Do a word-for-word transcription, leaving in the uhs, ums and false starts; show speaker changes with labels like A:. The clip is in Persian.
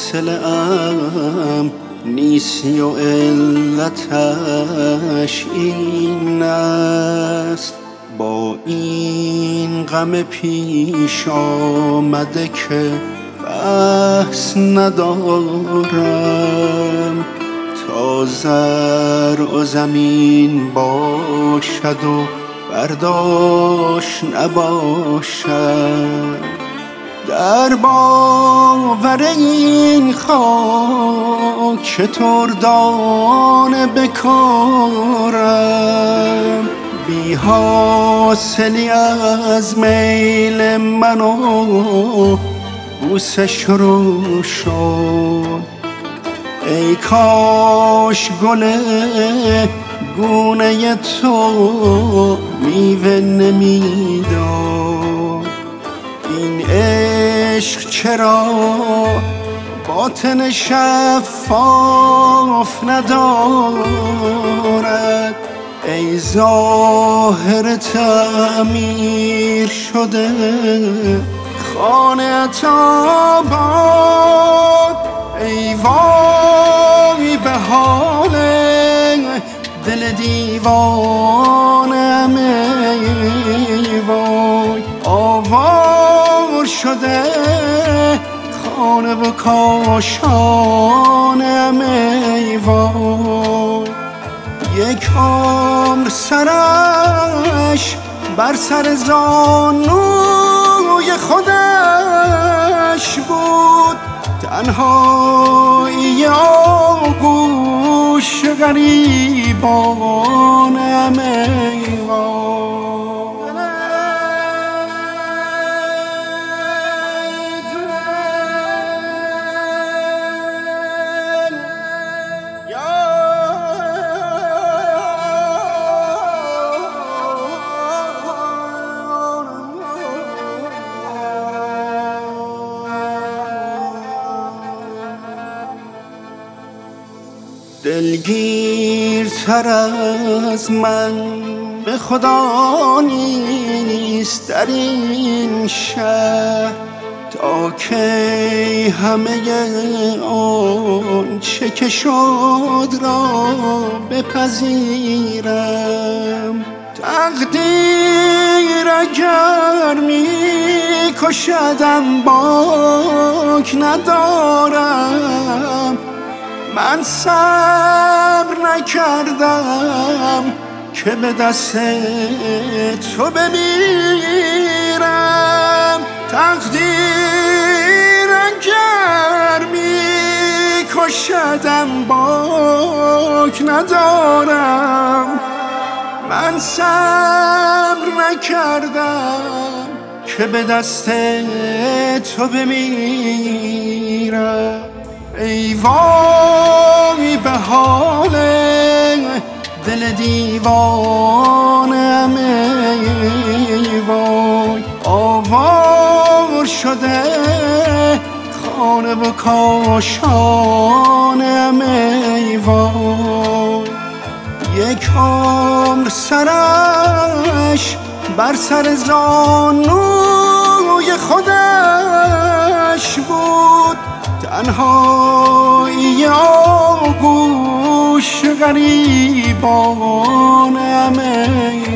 A: حوصله ام نیستی و علتش این است. با این غم پیش آمده که بحث ندارم، تا زرع و زمین باشد و برداشت نباشد. در باور این خاک تردانه بکارم، بی حاصلی از میل من و بوسه شروع شد. ای کاش گل گونه تو میوه نمیداد. این عشق چرا باطن شفاف ندارد؟ ای ظاهر تعمیر شده خانه آباد. ای وای به حال دل دیوانم، ای وای آوار شده خانه و کاشانم، ای وای. یک عمر سرش بر سر زانوی خودش بود، تنهایی آغوش غریبانم، ای وای. دلگیرتر از من به خدا نیست در این شهر، تا کی همه آنچه که شد را بپذیرم. تقدیر اگر می کشدم باک ندارم، من صبر نکردم که به دست تو بمیرم. تقدیر اگر می کشدم باک ندارم، من صبر نکردم که به دست تو بمیرم. ای وای به حال دل دیوانم، ای وای آوار شده خانه و کاشانم، ای وای. یک عمر سرش بر سر زانوی خودش بود، تنهایی آغوش غریبانم، ای